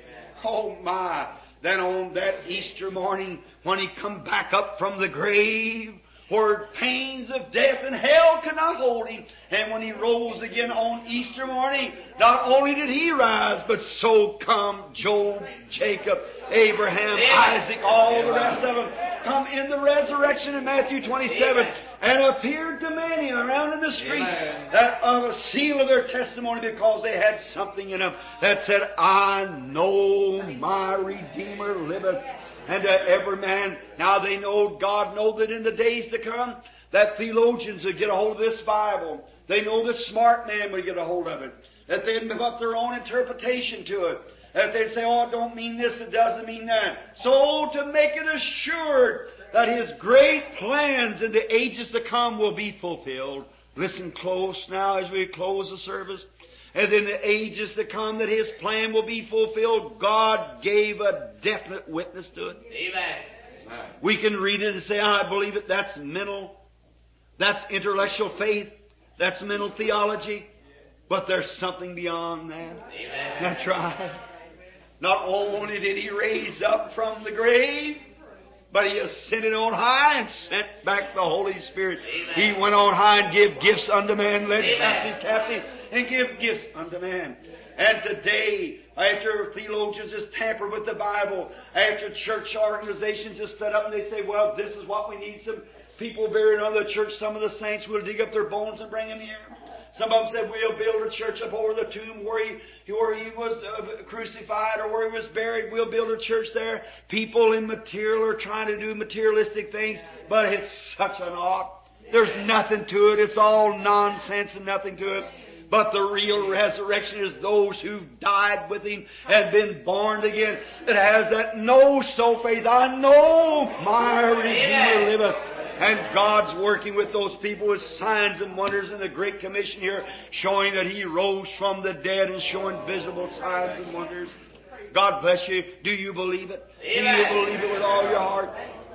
Oh my! Then on that Easter morning, when He come back up from the grave, where pains of death and hell could not hold Him, and when He rose again on Easter morning, not only did He rise, but so come Job, Jacob, Abraham, Isaac, all the rest of them come in the resurrection in Matthew twenty-seven, and appeared to many around in the street, that of a seal of their testimony, because they had something in them that said, I know my Redeemer liveth. And to every man, now they know, God know that in the days to come, that theologians would get a hold of this Bible. They know the smart man would get a hold of it. That they'd give up their own interpretation to it. That they'd say, oh, it don't mean this, it doesn't mean that. So to make it assured that His great plans in the ages to come will be fulfilled. Listen close now as we close the service. And in the ages to come that His plan will be fulfilled, God gave a definite witness to it. Amen. We can read it and say, I believe it. That's mental. That's intellectual faith. That's mental theology. But there's something beyond that. Amen. That's right. Not only did He raise up from the grave, but He ascended on high and sent back the Holy Spirit. Amen. He went on high and gave gifts unto man, led captive captive, and give gifts unto man. And today, after theologians just tamper with the Bible, after church organizations just stood up and they say, well, this is what we need, some people buried under the church, some of the saints will dig up their bones and bring them here. Some of them said, we'll build a church up over the tomb where he, where he was uh, crucified or where he was buried. We'll build a church there. People in material are trying to do materialistic things, but it's such an ought. There's nothing to it. It's all nonsense and nothing to it. But the real resurrection is those who've died with Him and been born again. It has that know-so faith. I know my Redeemer liveth. And God's working with those people with signs and wonders in the Great Commission here, showing that He rose from the dead and showing visible signs and wonders. God bless you. Do you believe it? Amen. Do you believe it with all your heart?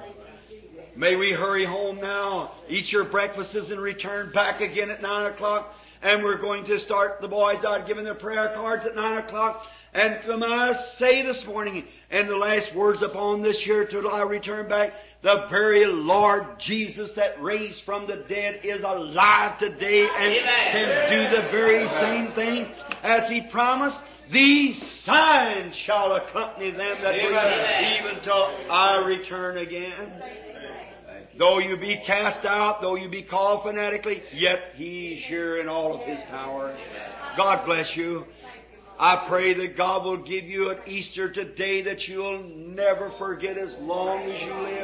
May we hurry home now. Eat your breakfasts and return back again at nine o'clock. And we're going to start the boys out giving their prayer cards at nine o'clock. And from us say this morning, And the last words upon this here till I return back, the very Lord Jesus that raised from the dead is alive today and Amen. can do the very same thing as He promised. These signs shall accompany them that believe, Amen. even till I return again. Though you be cast out, though you be called fanatically, yet He's here in all of His power. God bless you. I pray that God will give you an Easter today that you'll never forget as long as you live.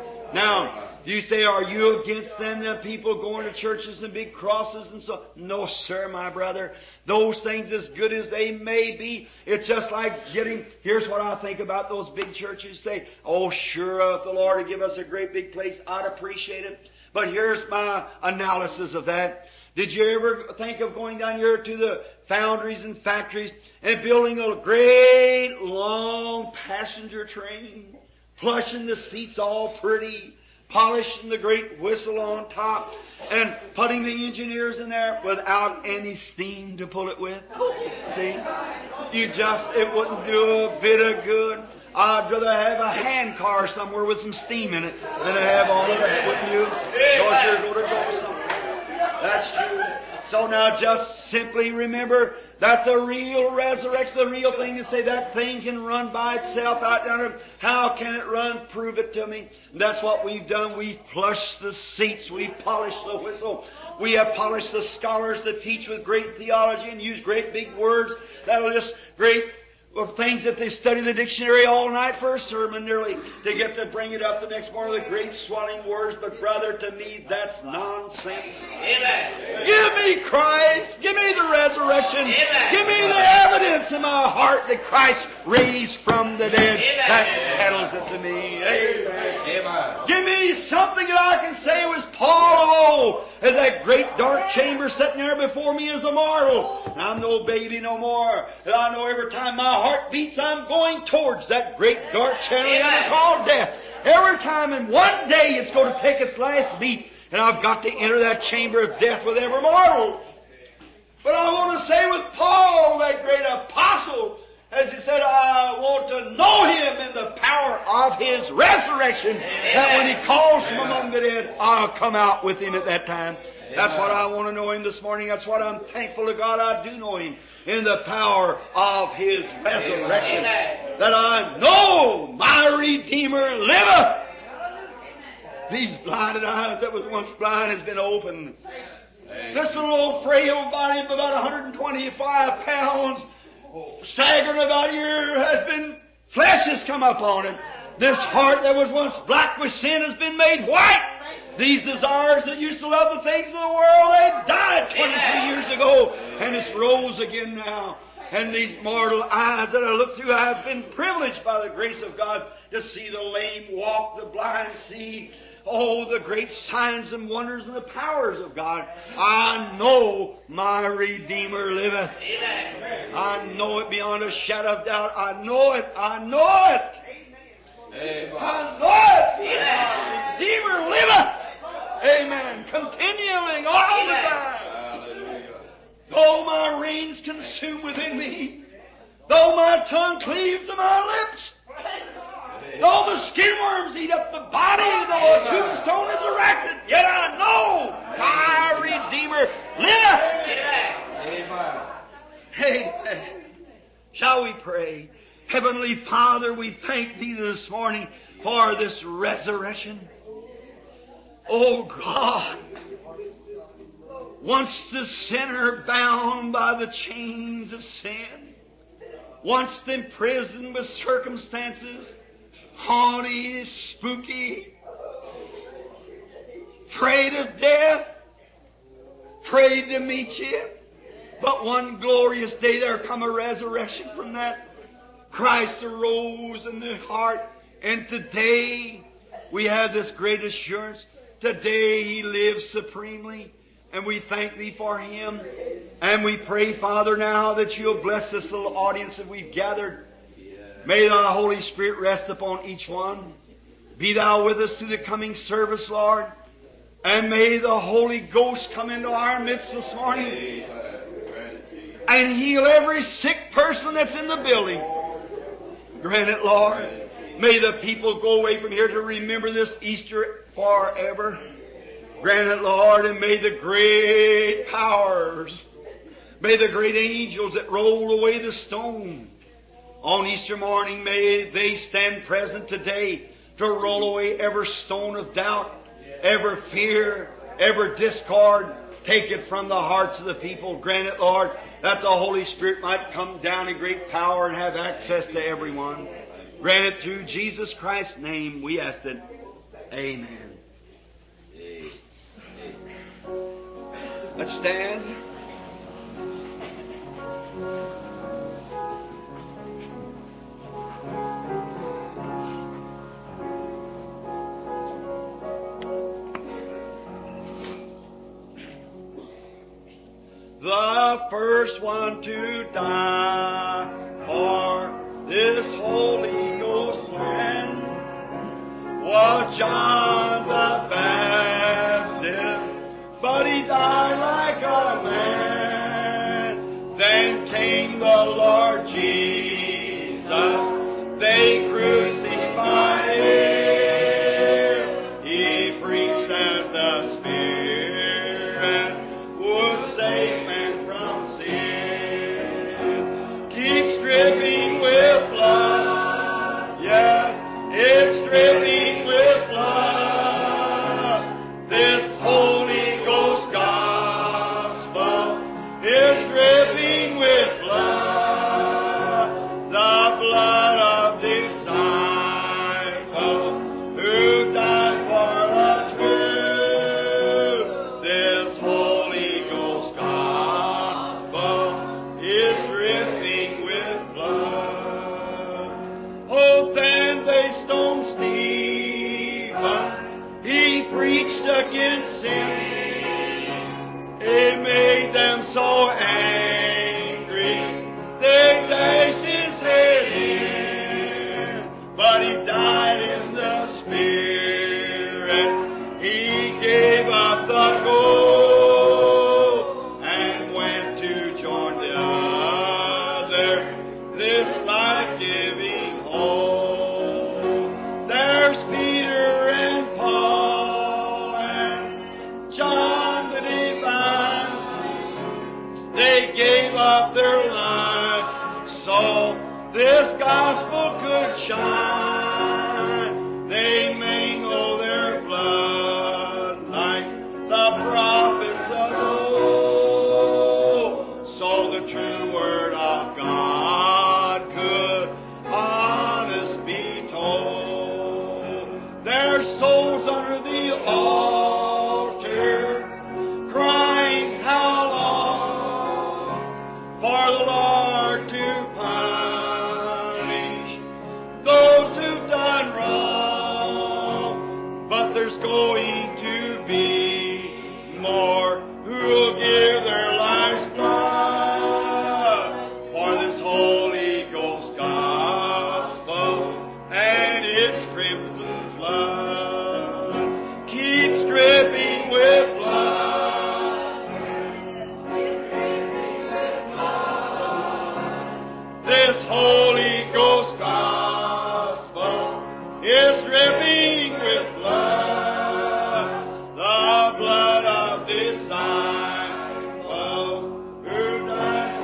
Now, you say, are you against them, them people going to churches and big crosses and so? No, sir, my brother. Those things, as good as they may be, it's just like getting, here's what I think about those big churches. Say, oh, sure, if the Lord would give us a great big place, I'd appreciate it. But here's my analysis of that. Did you ever think of going down here to the foundries and factories and building a great long passenger train, plushing the seats all pretty, polishing the great whistle on top, and putting the engineers in there without any steam to pull it with? See? You just, it wouldn't do a bit of good. I'd rather have a hand car somewhere with some steam in it than to have all of that, wouldn't you? Because you're going to go somewhere. That's true. So now just simply remember that the real resurrection, the real thing is say that thing can run by itself out down there. How can it run? Prove it to me. And that's what we've done. We've plushed the seats. We've polished the whistle. We have polished the scholars that teach with great theology and use great big words. That'll just great of things that they study the dictionary all night for a sermon nearly to get to bring it up the next morning with great swelling words. But brother, to me, that's nonsense. Amen. Give me Christ. Give me the resurrection. Amen. Give me the evidence in my heart that Christ raised from the dead. Amen. That settles it to me. Amen. Amen. Give me something that I can say was Paul of old. And that great dark chamber sitting there before me is immortal. And I'm no baby no more. And I know every time my heart beats, I'm going towards that great dark channel yonder called death. Every time, in one day, it's going to take its last beat. And I've got to enter that chamber of death with every mortal. But I want to say with Paul, that great apostle, as he said, I want to know Him in the power of His resurrection, that when He calls from among the dead, I'll come out with Him at that time. That's what I want to know Him this morning. That's what I'm thankful to God I do know Him, in the power of His resurrection. That I know my Redeemer liveth. These blinded eyes that was once blind has been opened. This little old frail body of about one hundred twenty-five pounds, staggering about here, has been, flesh has come up on it. This heart that was once black with sin has been made white. These desires that used to love the things of the world, they died twenty-three years ago, and it's rose again now. And these mortal eyes that I look through, I have been privileged by the grace of God to see the lame walk, the blind see. Oh, the great signs and wonders and the powers of God. I know my Redeemer liveth. Amen. I know it beyond a shadow of doubt. I know it. I know it. Amen. I know it. My Redeemer liveth. Amen. Continually, all the time. Hallelujah. Though my reins consume within me, though my tongue cleave to my lips, though the skin worms eat up the body, though a tombstone is erected, yet I know my Redeemer liveth. Amen. Amen. Shall we pray? Heavenly Father, we thank Thee this morning for this resurrection. Oh God, once the sinner bound by the chains of sin, once imprisoned with circumstances, haughty, spooky, afraid of death, afraid to meet You. But one glorious day there come a resurrection from that. Christ arose in the heart, and today we have this great assurance. Today He lives supremely, and we thank Thee for Him. And we pray, Father, now that You'll bless this little audience that we've gathered. May Thy Holy Spirit rest upon each one. Be Thou with us through the coming service, Lord. And may the Holy Ghost come into our midst this morning and heal every sick person that's in the building. Grant it, Lord. May the people go away from here to remember this Easter forever. Grant it, Lord, and may the great powers, may the great angels that roll away the stone on Easter morning, may they stand present today to roll away every stone of doubt, every fear, every discord. Take it from the hearts of the people. Grant it, Lord, that the Holy Spirit might come down in great power and have access to everyone. Grant it through Jesus Christ's name, we ask it. Amen. Let's stand. The first one to die for this Holy Ghost plan was John the Baptist, but he died like a man. Then came the Lord Jesus, they crucified him. He preached that the Spirit would save man from sin. Keeps dripping with blood. Yes, it's dripping with blood. This Holy Ghost gospel is dripping with blood. The blood of disciples who died for the truth. This Holy Ghost gospel is dripping with blood. Oh, then they stoned Stephen. He preached against sin. It made them so angry, they dashed his head in. But he died in the Spirit. He gave up the gold and went to join the other, this life-giving hope. There's Peter and Paul and John the Divine. They gave up their lives so this gospel could shine. They mingle their blood like the prophets of old, so the true word of God could honest be told. Their souls under the altar crying, how long for the Lord to punish those who've done wrong? But there's going to be more who'll give their lives blood for this Holy Ghost gospel and its crimson flood keeps dripping with blood. This Holy Ghost gospel is dripping with blood, the blood of disciples who died.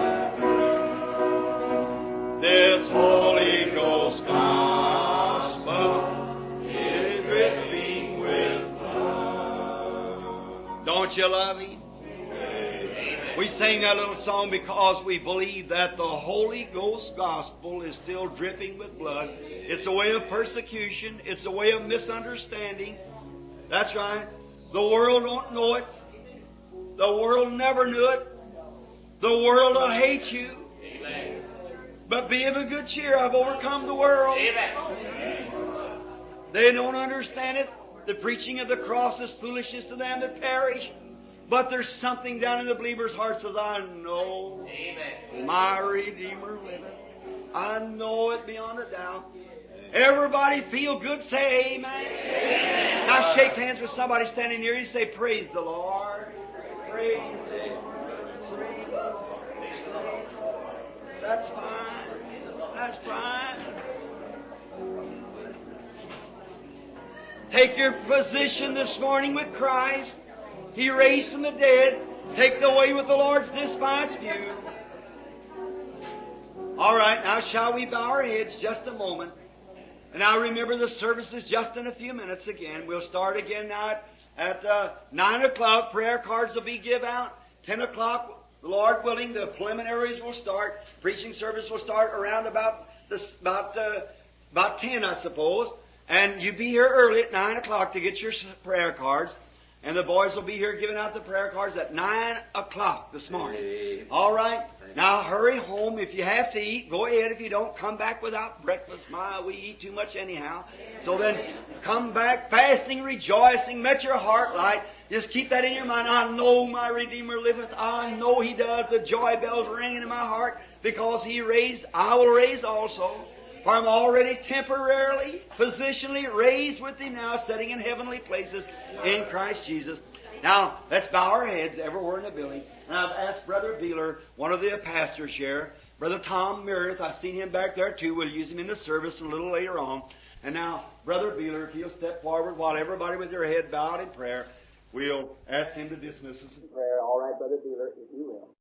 This Holy Ghost gospel is dripping with blood. Don't you love Him? We sing that little song because we believe that the Holy Ghost gospel is still dripping with blood. It's a way of persecution. It's a way of misunderstanding. That's right. The world don't know it. The world never knew it. The world will hate you. Amen. But be of a good cheer. I've overcome the world. Amen. They don't understand it. The preaching of the cross is foolishness to them that perish. But there's something down in the believer's heart that says, I know Amen. my Redeemer liveth. I know it beyond a doubt. Everybody feel good, say amen. Amen. Now shake hands with somebody standing near you. Say, praise the Lord. Praise the Lord. Praise the Lord. That's fine. That's fine. Take your position this morning with Christ. He raised from the dead. Take the way with the Lord's despised few. All right, now shall we bow our heads just a moment? And now remember the service is just in a few minutes again. We'll start again now at, at uh, nine o'clock. Prayer cards will be given out. ten o'clock, Lord willing, the preliminaries will start. Preaching service will start around about this, about uh, about ten, I suppose. And you be here early at nine o'clock to get your prayer cards. And the boys will be here giving out the prayer cards at nine o'clock this morning. Amen. All right? Now hurry home. If you have to eat, go ahead. If you don't, come back without breakfast. My, we eat too much anyhow. So then come back fasting, rejoicing, let your heart light. Just keep that in your mind. I know my Redeemer liveth. I know He does. The joy bells ringing in my heart because He raised. I will raise also. For I'm already temporarily, positionally raised with Him now, sitting in heavenly places in Christ Jesus. Now, let's bow our heads everywhere in the building. And I've asked Brother Beeler, one of the pastors here, Brother Tom Meredith, I've seen him back there too. We'll use him in the service a little later on. And now, Brother Beeler, if he'll step forward while everybody with their head bowed in prayer, we'll ask him to dismiss us in prayer. All right, Brother Beeler, if you will.